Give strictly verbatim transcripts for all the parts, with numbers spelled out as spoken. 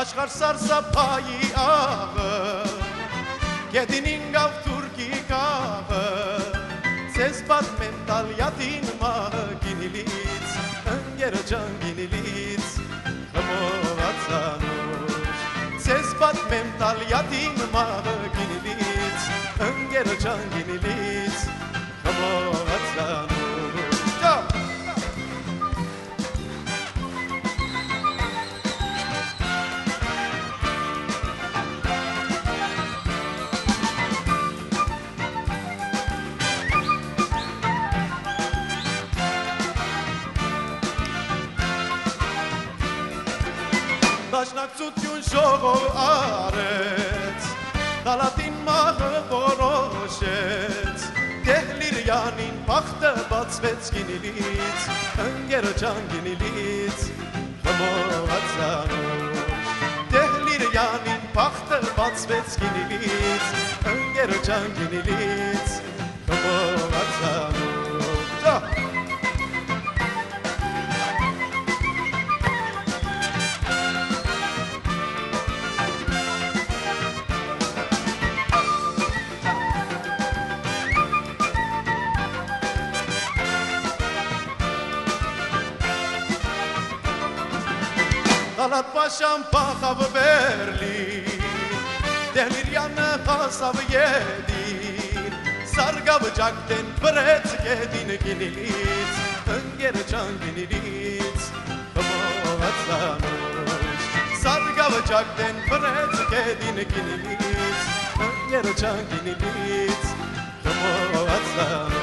Աշխարհ սարսափայի աղը Գետինին գավ թուրքի կաղը Ձեզ պատմեմ տալյատին մահը գինիլից Ընգերը ջան գինիլից Խմողացանուր Ձեզ պատմեմ տալյատին մահը գինիլից Ընգերը ջան գինիլից Խմողացանուր Դաշնակցություն ժողով արեց, դալատին մաղը որոշեց, Դեհլիրյանին պախտը բացվեց գինիլից, ընգերը ջան գինիլից, խմողացանուր Դեհլիրյանին պախտը բացվեց գինիլից, ընգերը ջան գինիլից, խմողացանուր Դալատ պաշան պախավ Բերլին, Դեհլիրյանը հասավ եդին, Սարգավ ջակտեն բրեց գետին գինիլից, ընգերը ջան գինիլից, խմողացանուր Սարգավ ջակտեն բրեց գետին գինիլից, ընգերը ջան գինիլից, խմողացանուր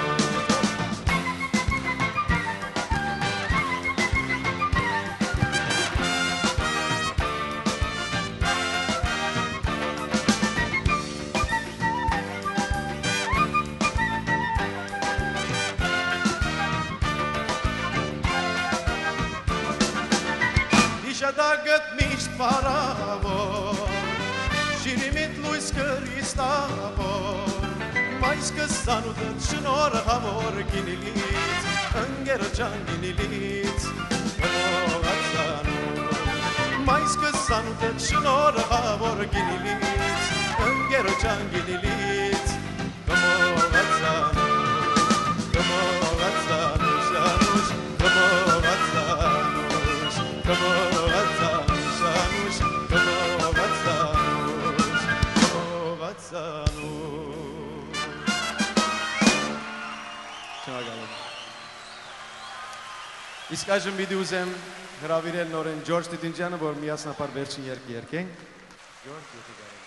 Շադագտ միշտ պարավոր, շիրիմիտ լույս կրիստավոր, մայս կսանուտըտ շնոր համար գինիլից, ընգերը ջան գինիլից, խմողացանուր Մայս կսանուտըտ շնոր համար գինիլից, ընգերը ջան գինիլից, խմողացանուր Խմողացանուր շանուշ, խմողացանուր, խմողացանուր Իսկ այժմ պիտի ուզեմ հրավիրել նորեն Ջորջ Տիտինջյանը, որ միասնապար վերջին երգը երգենք։ Ջորջ, եթե կարելի։